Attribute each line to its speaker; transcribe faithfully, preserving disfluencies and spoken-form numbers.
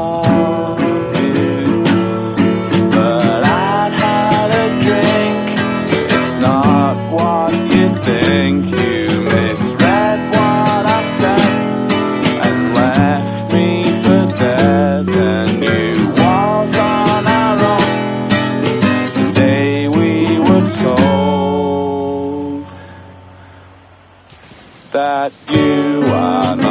Speaker 1: you. But I'd had a drink, it's not what you think. You misread what I said and left me for dead. And you was on our own the day we were told that you are not